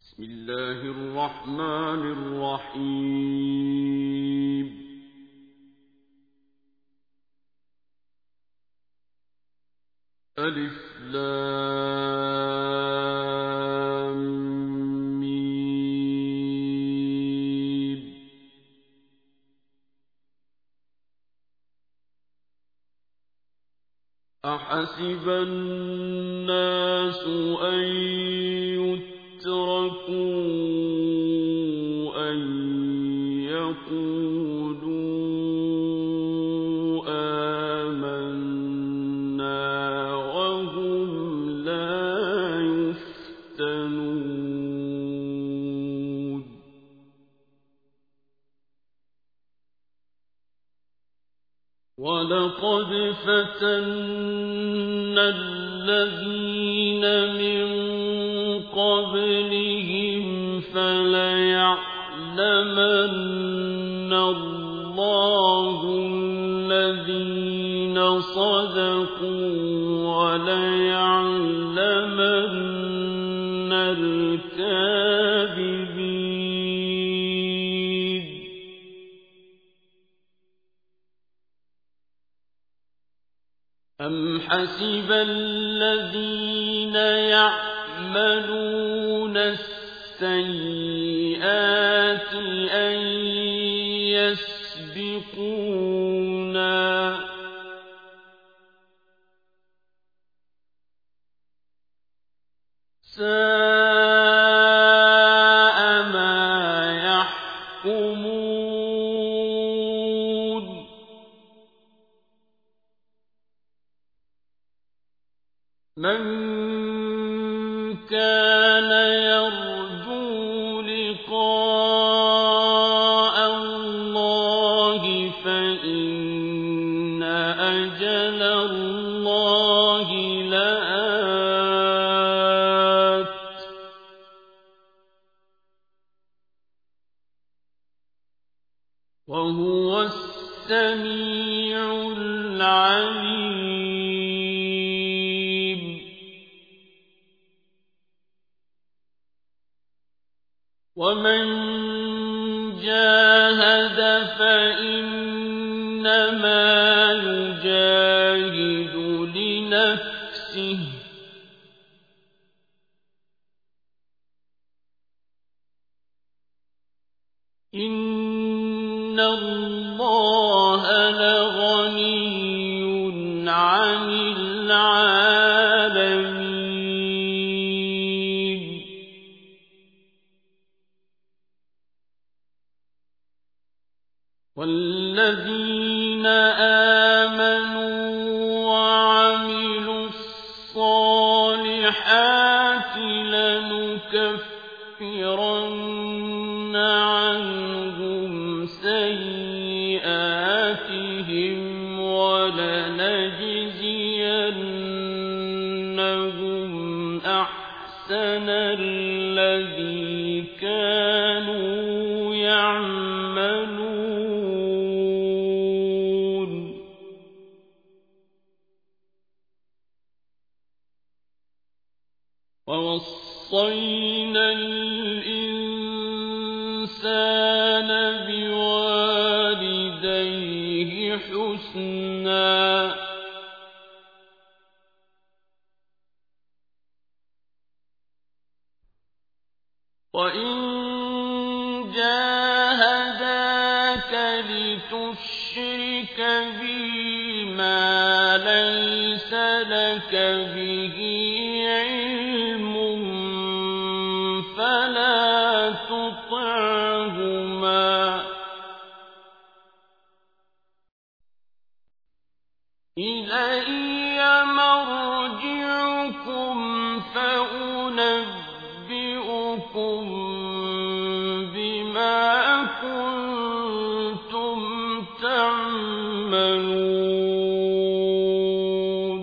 بسم الله الرحمن الرحيم ألف لام ميم أحسب الناس أن يتركوا أن يقولوا آمنا وهم لا يفتنون ولقد فتنا الذين من قبلهم فليعلمن الله الذين صدقوا وليعلمن الكاذبين أم حسب الذين يعملون السيئات أن يسبقونا ساء ما يحكمون من كان يرجو لقاء الله فإن أجل الله لآت وهو السميع العليم ومن جاهد فإنما يجاهد لنفسه إن الله لغني عن العالمين والذين آمنوا وعملوا الصالحات لنكفرن عنهم سيئاتهم ولنجزينهم أحسن الذي كانوا يعملون ووصينا الإنسان بوالديه حسنا وإن جاهداك لتشرك بي ما ليس لك به علم فلا تطعهما إلي مرجعكم فأنبئكم بما كنتم تعملون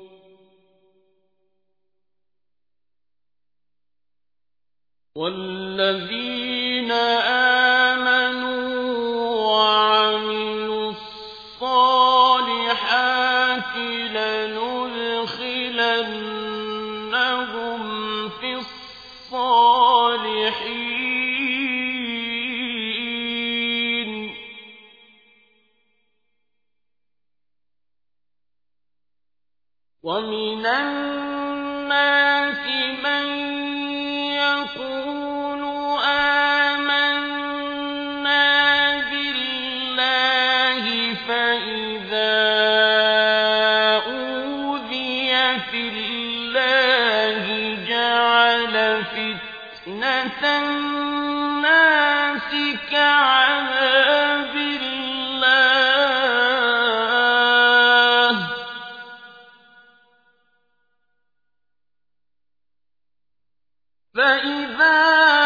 والذين آمنوا وعملوا الصالحات لندخلنهم في الصالحات الصالحين ومن الناس من يقول آمنا بالله فإذا أوذي في الله جعل فتنة الناس كعذاب الله فإذا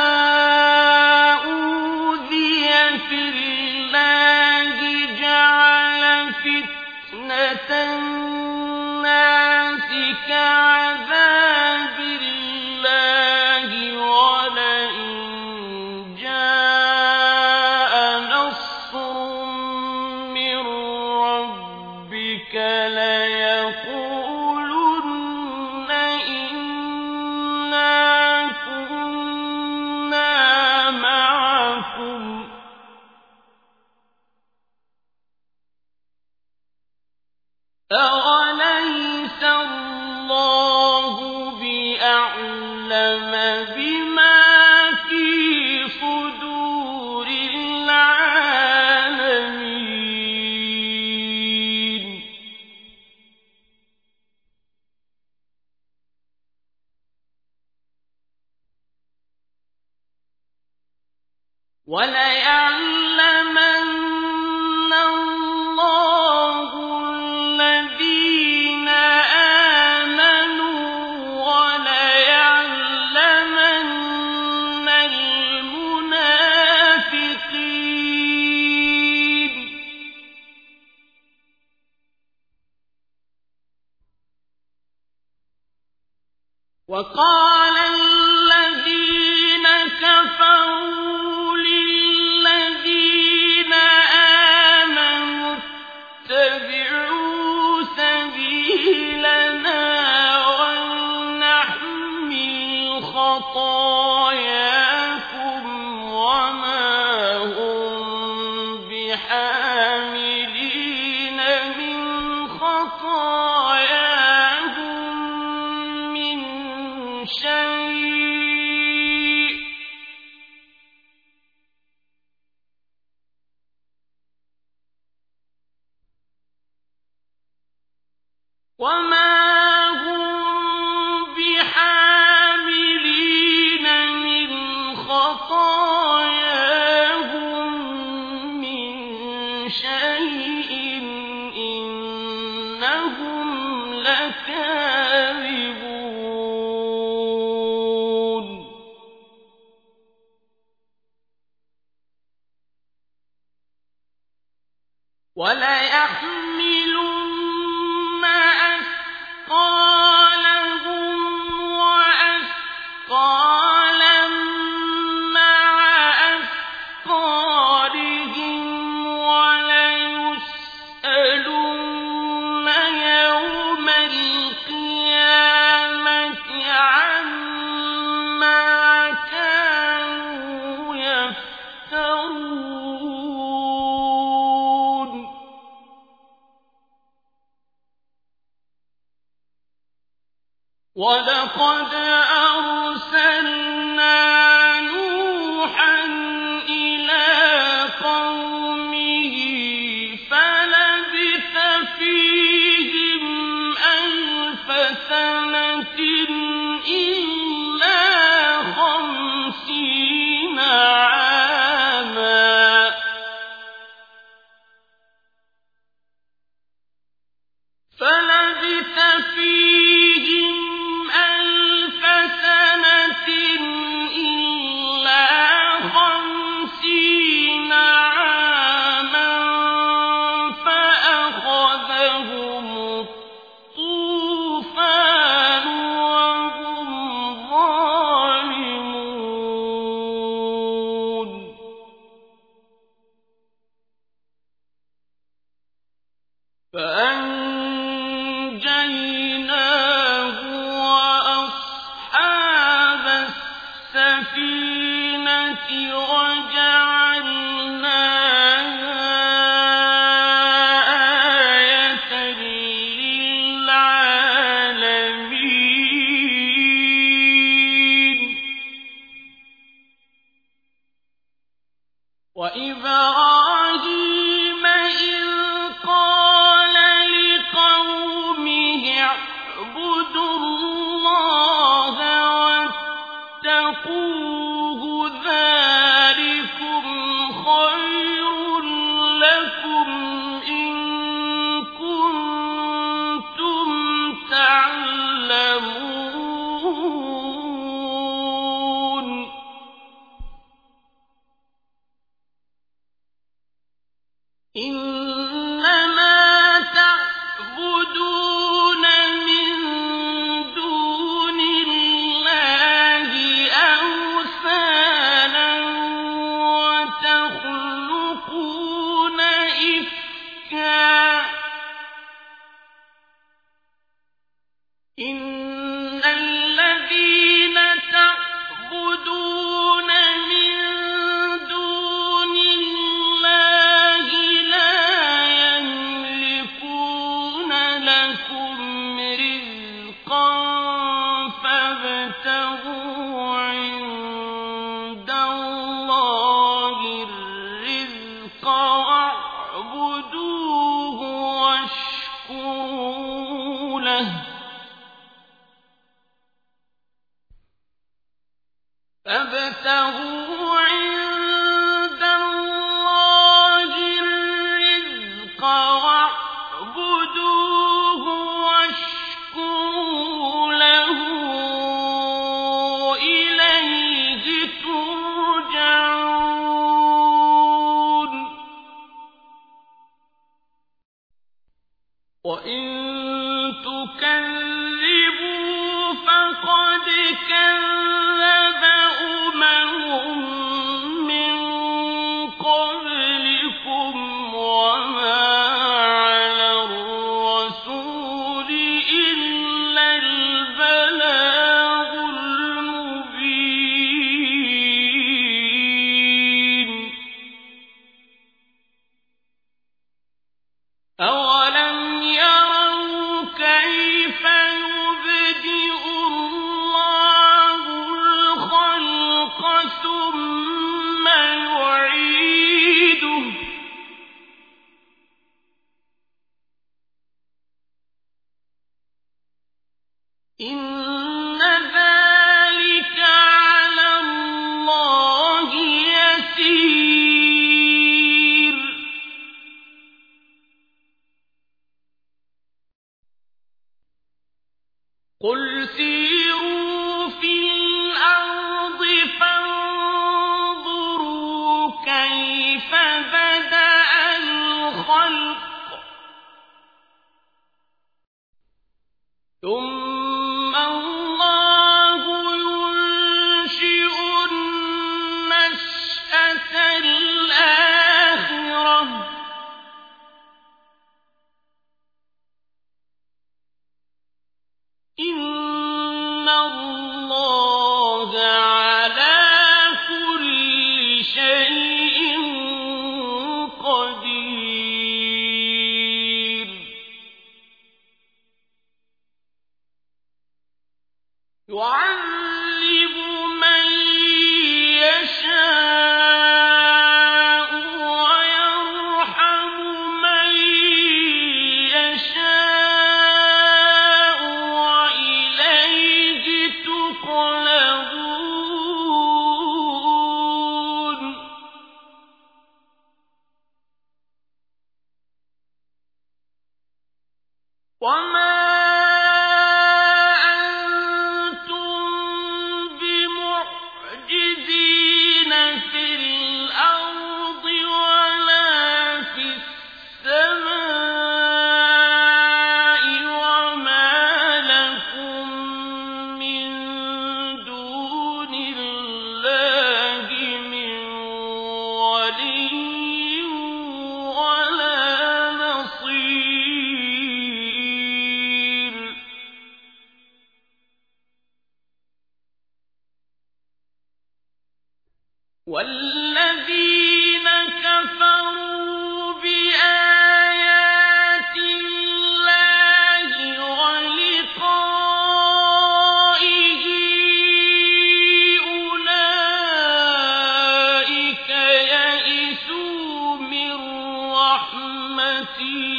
أوذي في الله جعل فتنة الناس كعذاب الله ولئن جاء نصر من ربك ليقولن إنا كنا معكم أوليس الله بأعلم بما في صدور العالمين وليعلمن الله الذين آمنوا وليعلمن المنافقين وقال الذين كفروا للذين آمنوا اتبعوا سبيلنا ولنحمل خطاياكم وما هم بحاملين من خطاياهم من شيء وما هم بحاملين من خطاياهم من شيء إنهم لكاذبون وليحملن أثقالهم وأثقالا مع أثقالهم وليسألن يوم القيامة عما كانوا يفترون ولقد أرسلنا نوحا إلى قومه فلبث فيهم 1000 سنة إلا 50 عاما فلبث فيهم 1000 سنة المدينة وجعلناها آية للعالمين وإبراهيم إذ قال لقومه اعبدوا الله واتقوه ذلكم خير لكم إن كنتم تعلمون إنما تعبدون من دون الله أوثانا وتخلقون إفكا إن الذين تعبدون من دون الله لا يملكون لكم رزقا فابتغوا عند الله الرزق واعبدوه واشكروا له فابتغوا عند الله الرزق واعبدوه واشكروا له إليه ترجعون وإن تكذبوا فقد كذب من قبلكم وما على الرسول إلا البلاغ المبين أولم يروا كيف يبدئ الله الخلق ثم يعيده إن ذلك على الله يسير قل سيروا في الأرض فانظروا كيف بدأ الخلق ثم الله ينشئ النشأة الآخرة إن الله على كل شيء قدير. والذين كفروا بآيات الله ولقائه أولئك يئسوا من رحمتي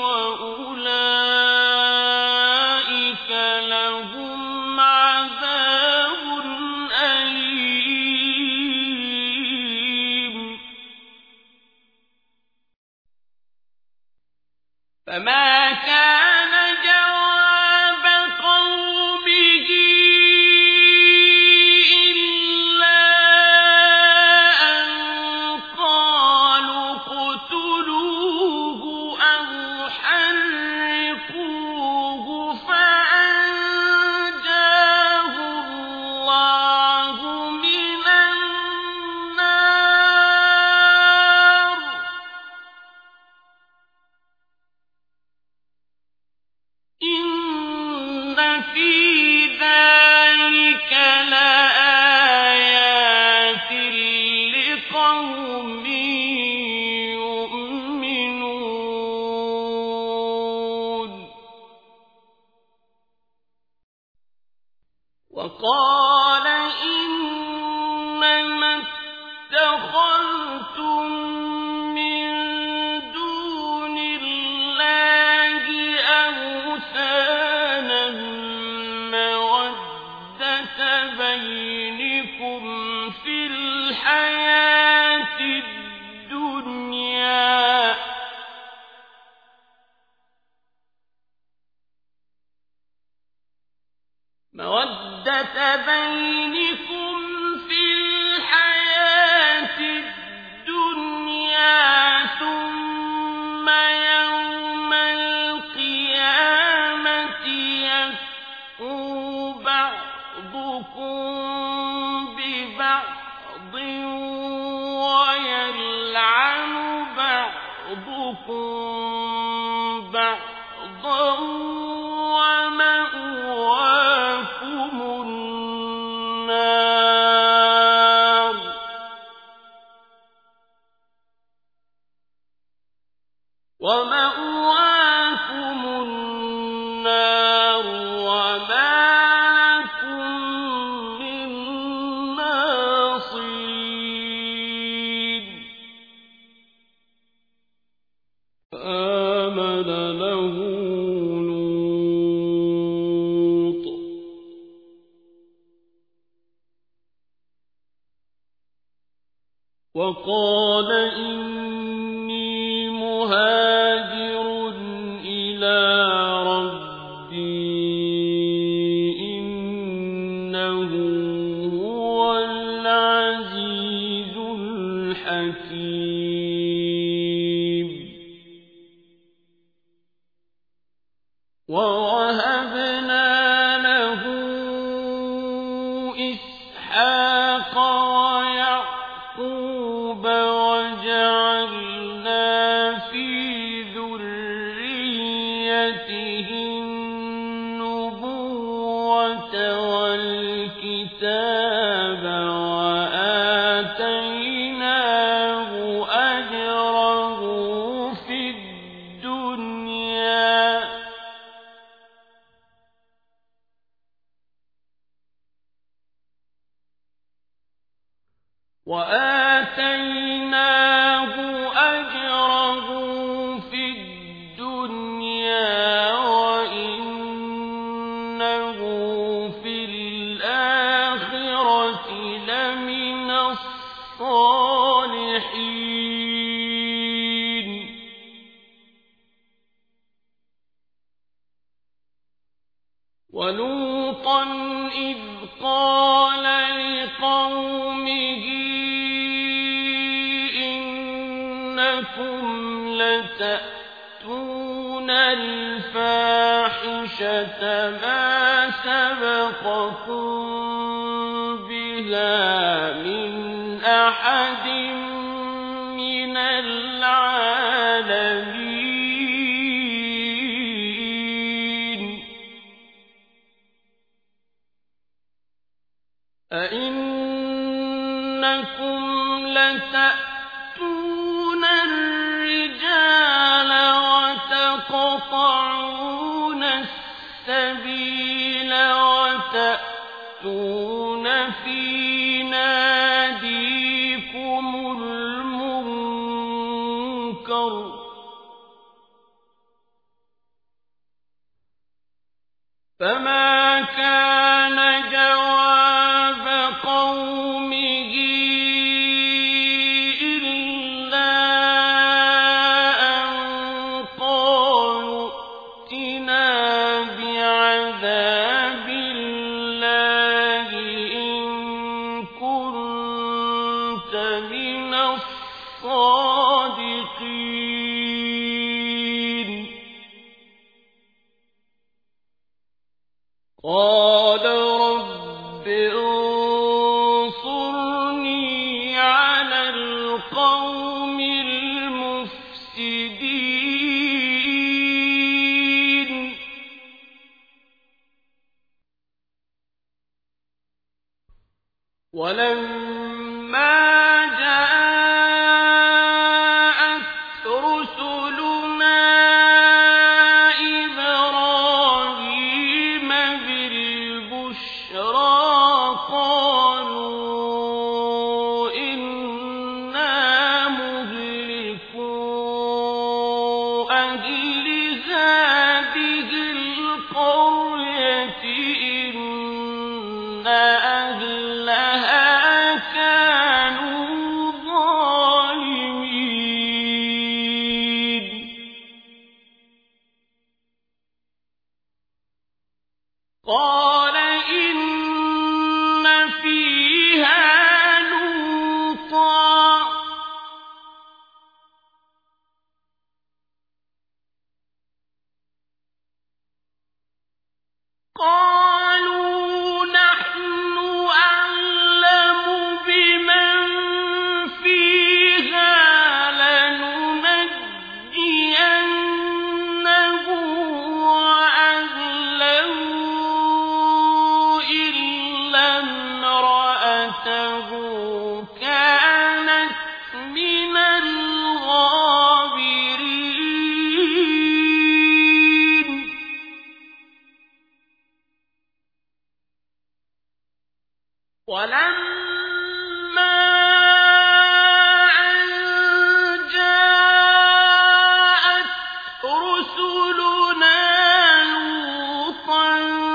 وأولئك لهم عذاب أليم. فما كان جواب قومه إلا أن قالوا اقتلوه أو حرقوه فأنجاه الله من النار. إن في ذلك لآيات لقوم يؤمنون. وقال إنما اتخذتم من دون الله أوثانا مودة بينكم في الحياة الدنيا ثم يوم القيامة يكفر بعضكم ببعض ويلعن بعضكم بعضا ومأواكم النار. وما لكم من ناصرين. فآمن له لوط وقال إني مهاجر إلى ربي إنه هو العزيز الحكيم. ووهبنا له إسحاق ويعقوب وجعلنا في ذريته النبوة والكتاب وآتيناه أجره في الدنيا وإنه في الآخرة لمن الصالحين. ولوطا إذ قال لقومه إنكم لتأتون الفاحشة ما سبقكم بها من أحد من العالمين. أئنكم أنكم لتأتون الرجال وتقطعون السبيل وتأتون في ناديكم المنكر فما كان جواب قومه إلا أن قالوا ائتنا بعذاب الله إن كنت من الصادقين قال رب انصرني على القوم المفسدين ولما جاءت رسلنا إبراهيم بالبشرى قالوا إنا مهلكو أهل هذه القرية إن أهلها كانوا ظالمين قال إن فيها لوطا قالوا نحن أعلم بمن فيها لننجينه وأهله إلا امرأته كانت من الغابرين ولما أن جاءت رسلنا لوطا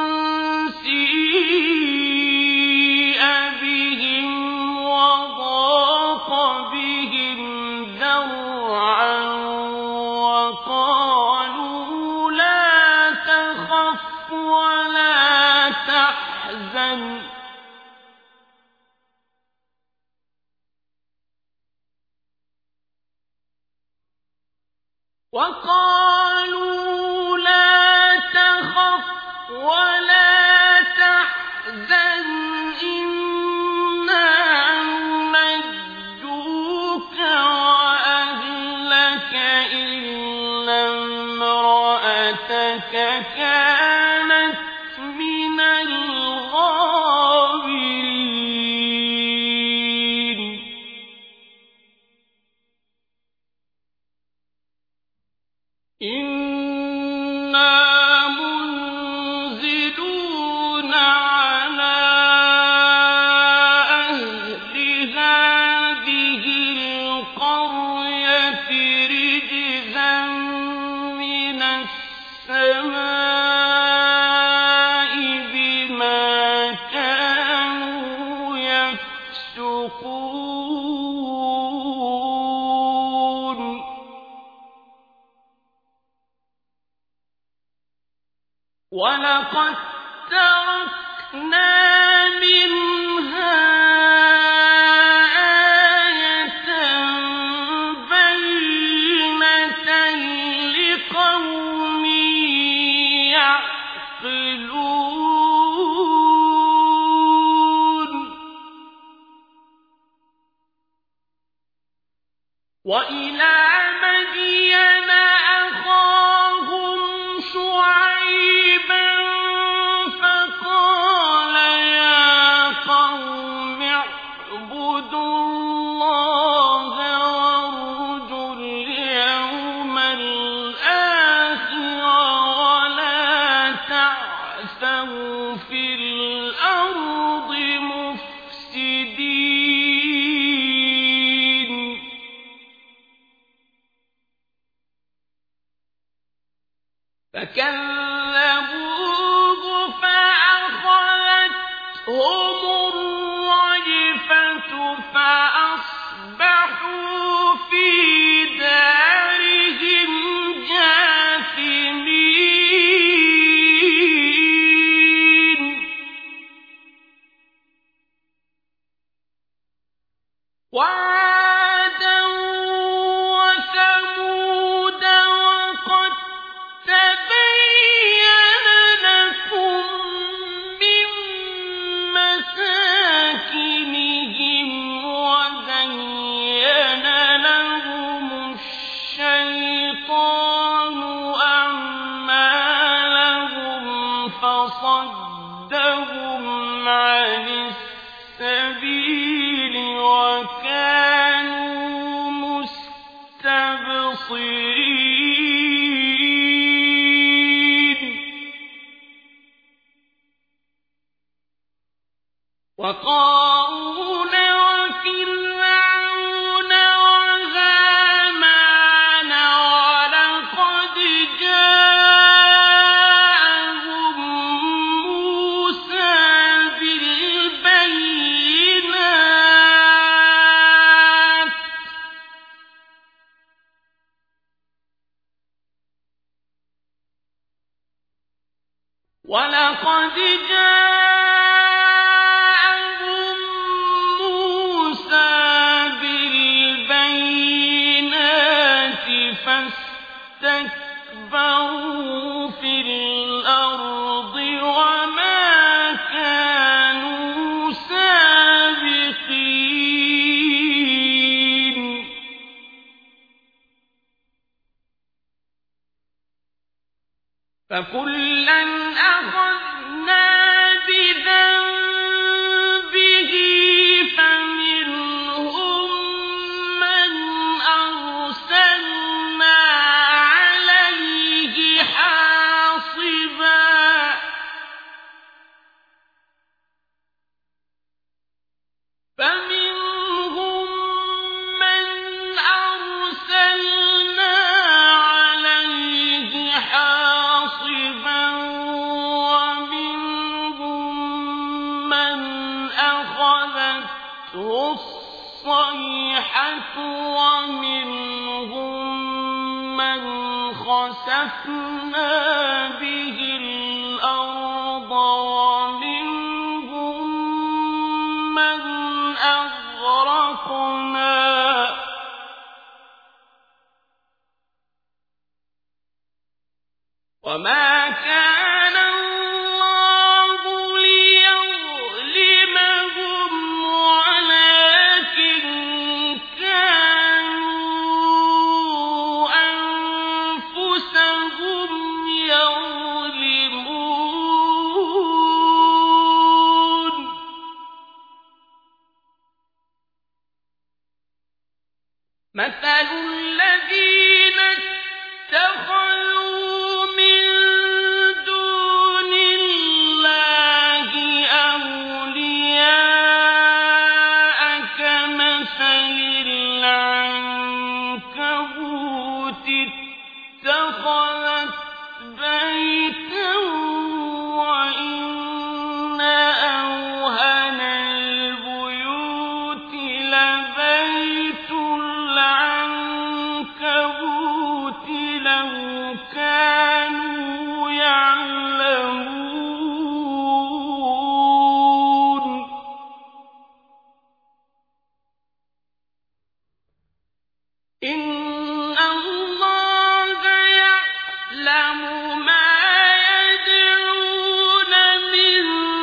سيء بهم وضاق بهم ذرعا وقالوا لا تخف ولا تحزن إنا ننجوك وأهلك إلا امرأتك كانت من الغابرين إنا منزلون على أهل هذه القرية رجزا من السماء بما كانوا يفسقون ولقد تركنا منها آية بينة لقوم يعقلون وإلى مدين أخاهم شعيبا فقال يا قوم اعبدوا فكذبوه فأخذتهم الرجفة فأصبحوا في دارهم جاثمين وعادا وثمود وقد تبين لكم من مساكنهم وزين لهم الشيطان أعمالهم فصدهم عن السبيل وكانوا مستبصرين وقارون وفرعون وهامان ولقد جاءهم موسى بالبينات فاستكبروا في الأرض وما كانوا سابقين فكلا أخذنا بذنبه فمنهم من أرسلنا عليه حاصبا فمنهم من أرسلنا عليه حاصبا ومنهم من أخذته الصيحة ومنهم من خسفنا به الأرض ومنهم من أغرقنا وما كان الله ليظلمهم ولكن كانوا أنفسهم يظلمون مثل الذين اتخذوا من دون الله أولياء كمثل العنكبوت اتخذت بيتا وإن أوهن البيوت لبيت العنكبوت لو كانوا يعلمون إن الله يعلم ما يدعون من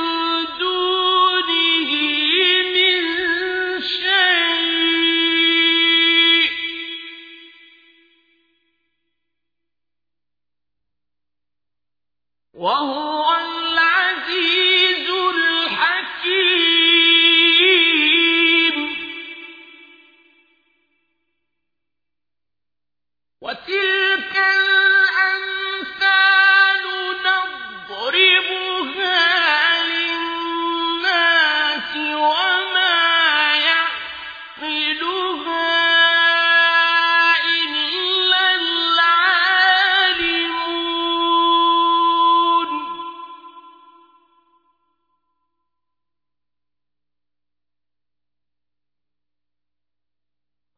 دونه من شيء وهو العزيز الحكيم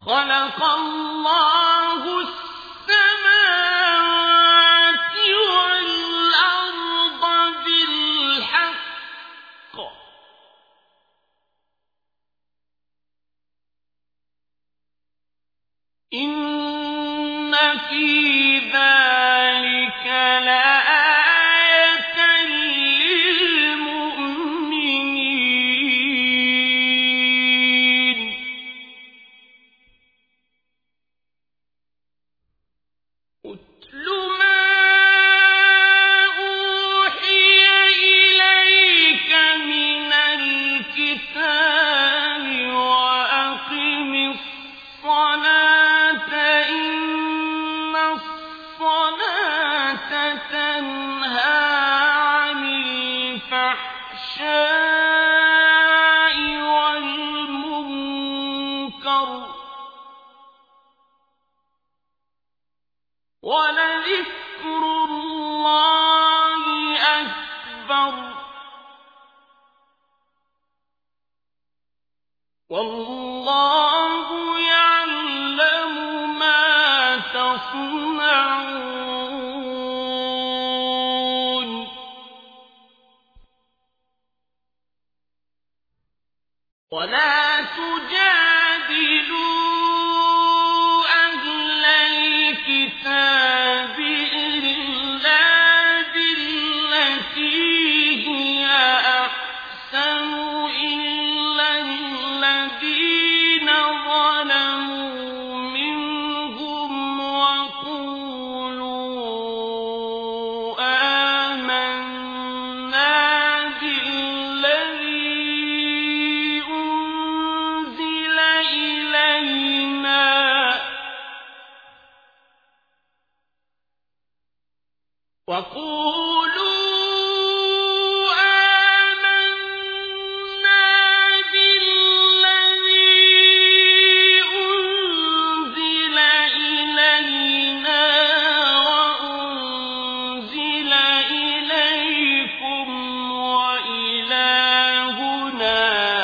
خلق الله السماوات والأرض بالحق إن في ذلك لآية للمؤمنين اتل ما أوحي إليك من الكتاب وأقم الصلاة إن الصلاة تنهى عن الفحشاء والمنكر ولذكر الله أكبر والله يعلم ما تصنعون ولا تجادلوا أهل الكتاب إلا بالتي هي أحسن إلا الذين ظلموا منهم وقولوا آمنا بالذي أنزل إلينا وأنزل إليكم وإلهنا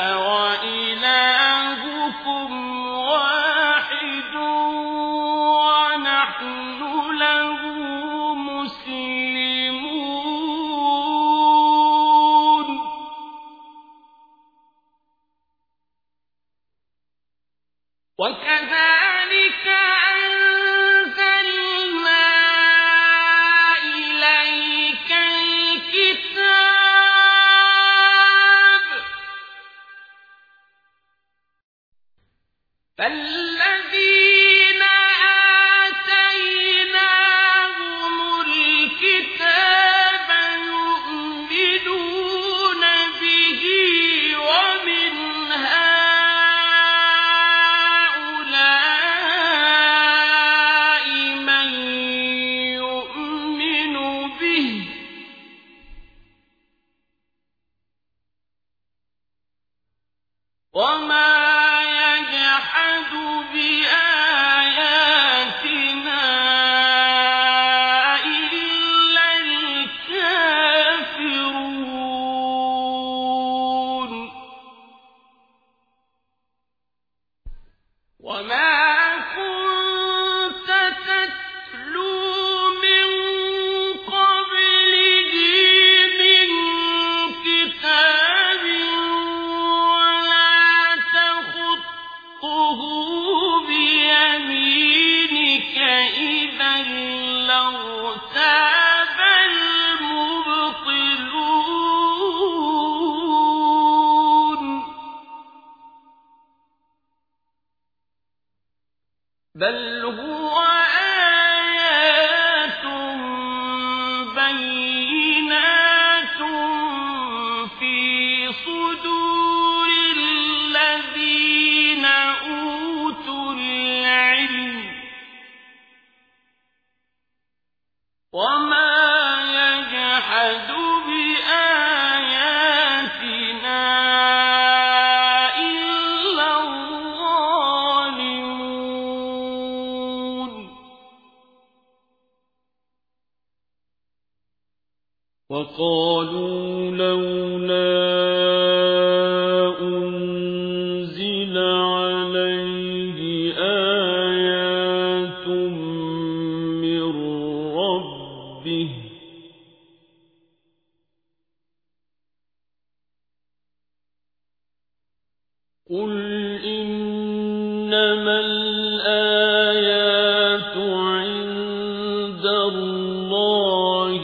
وإلهكم واحد ونحن له مسلمون وكذلك أنزلنا إليك الكتاب فالذين آتيناهم الكتاب يؤمنون به ومن هؤلاء من يؤمن به وما يجحد بآياتنا إلا الكافرون وما كنت تتلو من قبله من كتاب ولا تخطه بيمينك إذا لارتاب المبطلون بل هو آيات بينات في صدور الذين أوتوا العلم وما يجحد بآياتنا إلا الظالمون وقالوا لولا أنزل عليه إنما الآيات عند الله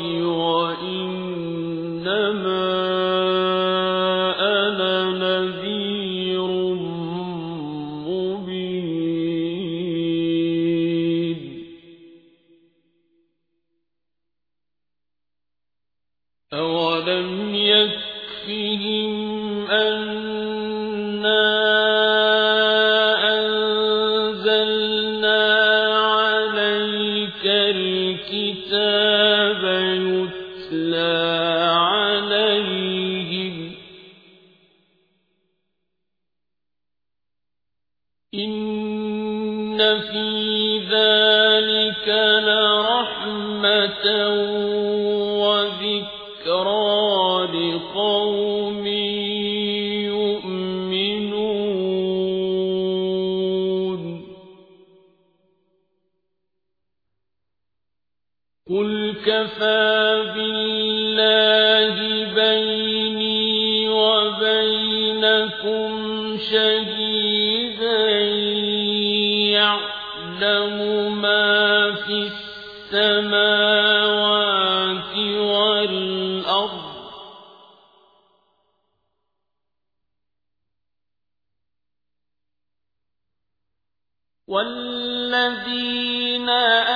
وإنما أنا نذير مبين أولم يكفهم أنا أنزلنا عليك الكتاب يتلى عليهم إن في ذلك لرحمة وذكرى لقوم يؤمنون قل كفى بالله بيني وبينكم شهيدا يعلم ما في السماوات والأرض والذين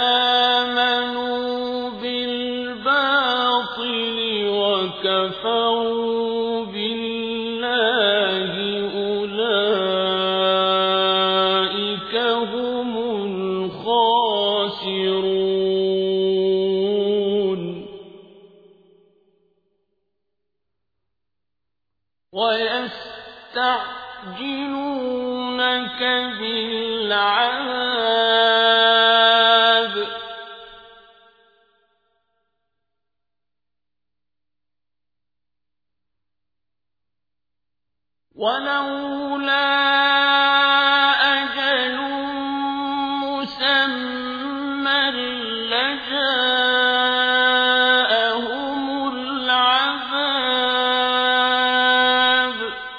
آمنوا بالباطل وكفروا بالله أولئك هم الخاسرون ويستعجلونك بالعذاب ولولا أجل مسمى لجاءهم العذاب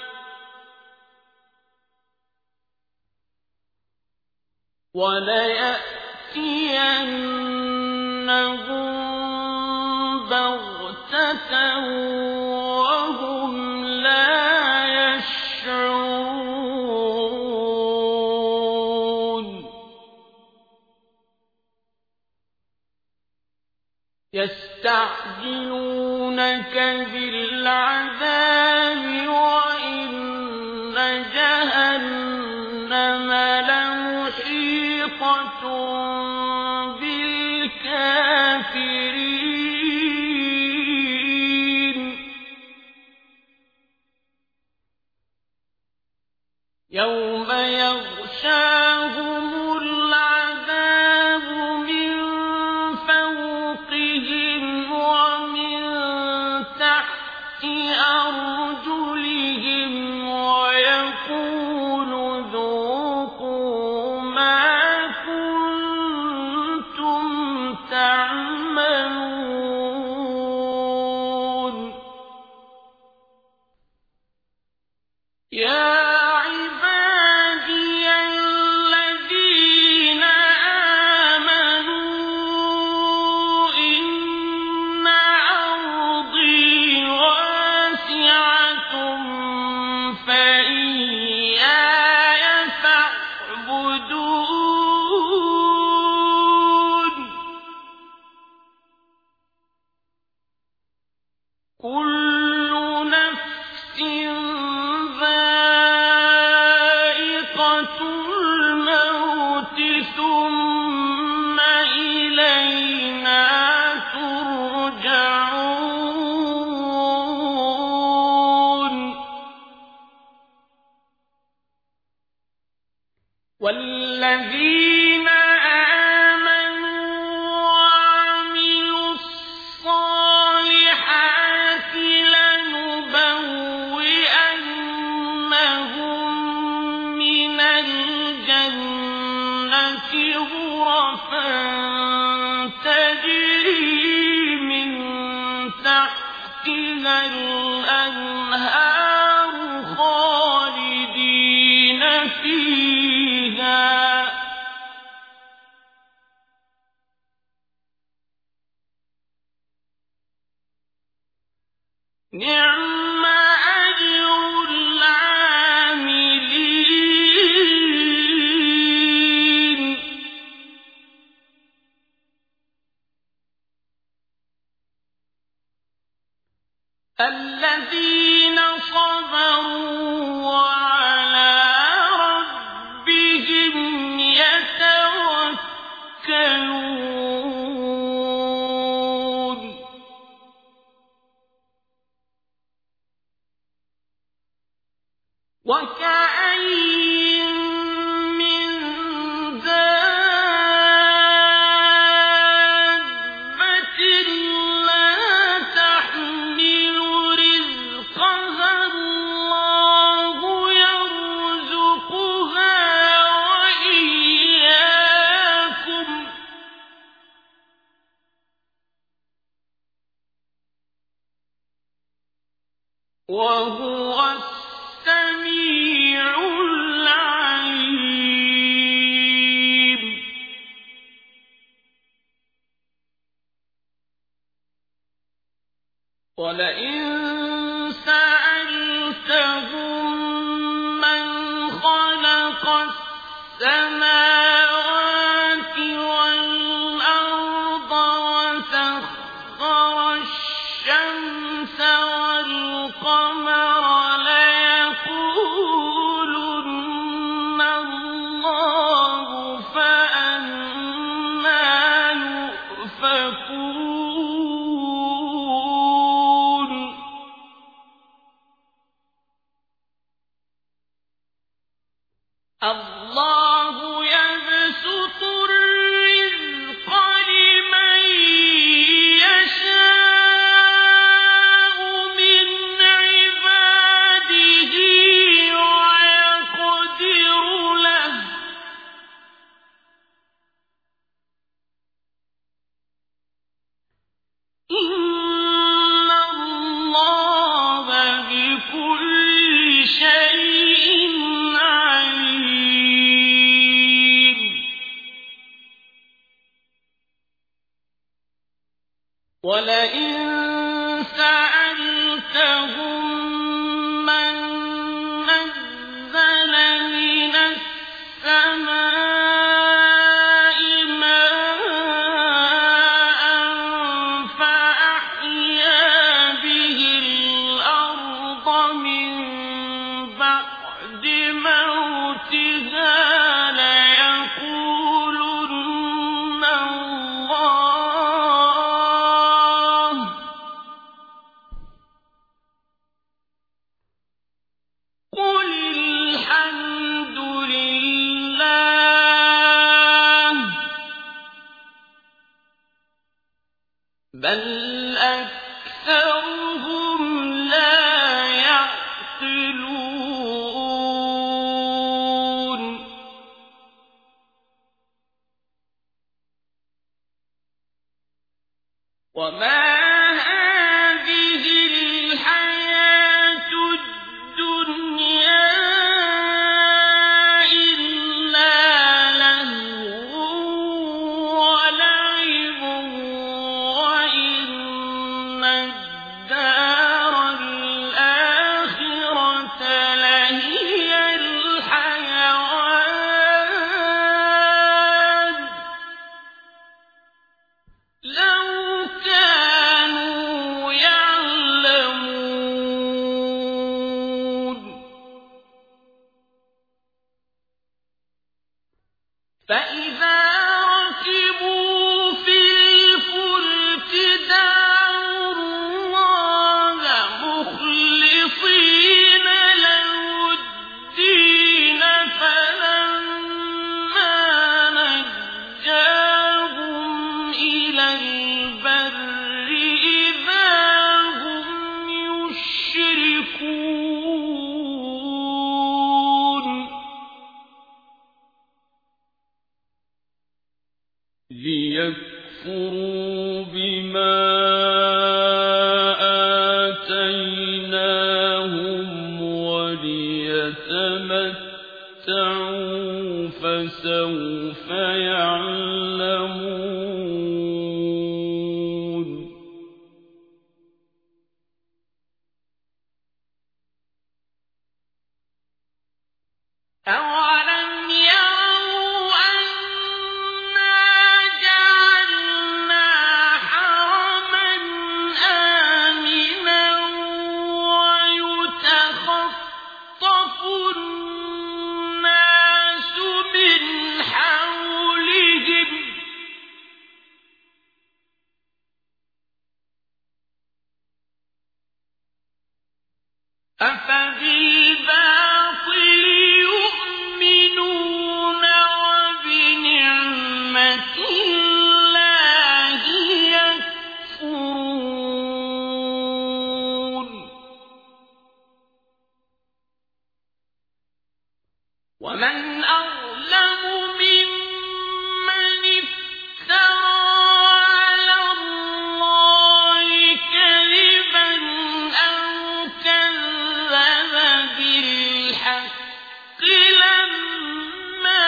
وليأتينهم بغتة وهم لا يشعرون يستعجلونك بالعذاب وإن جهنم لمحيطة بالكافرين يوم يغشاهم العذاب من فوقهم ومن تحت أرجلهم ويقول ذوقوا ما كنتم تعملون يا عبادي الذين آمنوا إن أرضي واسعة فإياي فاعبدون كل نفس ذائقة الموت ثم إلينا ترجعون والذين آمنوا وعملوا الصالحات لنبوئنهم من الجنة غرفا تجري من تحتها الأنهار خالدين فيها الذين صبروا وعلى ربهم يتوكلون وكأين من دابة لا تحمل رزقها الله يرزقها وإياكم وهو السميع العليم ولئن سألتهم من خلق السماوات والأرض وسخر الشمس والقمر ليقولن الله فأنى يؤفكون الله يبسط الرزق لمن يشاء من عباده ويقدر له إن الله بكل شيء عليم ولئن سألتهم من نزل من السماء ماء فأحيا به الأرض من بعد موتها ليقولن الله قل الحمد لله بل أكثرهم لا يعقلون وما هذه الحياة الدنيا إلا لهو ولعب وإن الدار الآخرة لهي الحيوان لو كانوا يعلمون فإذا ركبوا في الفلك دعوا الله مخلصين له الدين فلما نجاهم إلى البر إذا هم يشركون ليكفروا بما آتيناهم وليتمتعوا فسوف يعلمون أولم يروا أنا جعلنا حرما آمنا أظلم ممن افترى على الله كذبا أو كذب بالحق لما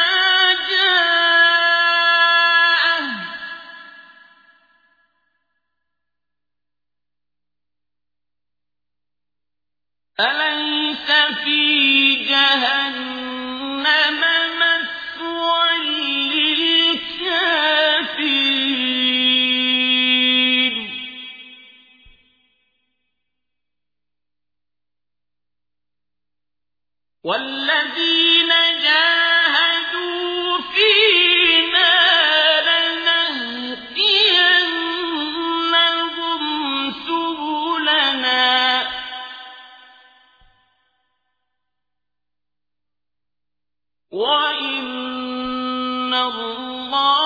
جاءه أليس في جهنم مثوى للكافرين والذين جاهدوا فينا لنهدينهم سبلنا وإن الله